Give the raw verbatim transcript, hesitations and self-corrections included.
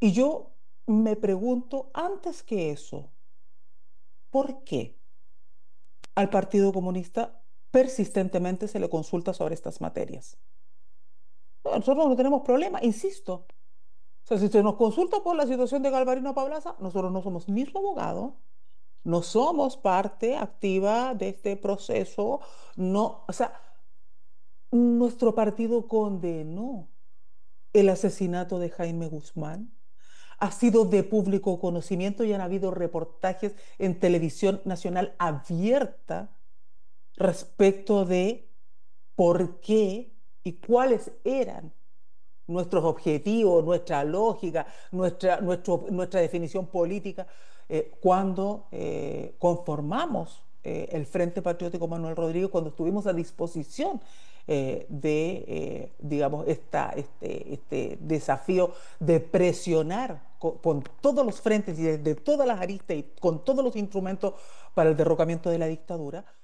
Y yo me pregunto, antes que eso, ¿por qué al Partido Comunista persistentemente se le consulta sobre estas materias? Bueno, nosotros no tenemos problema, insisto. O sea, si se nos consulta por la situación de Galvarino Paulaza, nosotros no somos ni su abogado, no somos parte activa de este proceso, no, o sea, nuestro partido condenó el asesinato de Jaime Guzmán. Ha sido de público conocimiento y han habido reportajes en televisión nacional abierta respecto de por qué y cuáles eran nuestros objetivos, nuestra lógica, nuestra, nuestro- nuestra definición política, eh, cuando eh, conformamos eh, el Frente Patriótico Manuel Rodríguez, cuando estuvimos a disposición eh, de, eh, digamos, esta, este, este desafío de presionar co- con, todos los frentes y desde todas las aristas y con todos los instrumentos para el derrocamiento de la dictadura.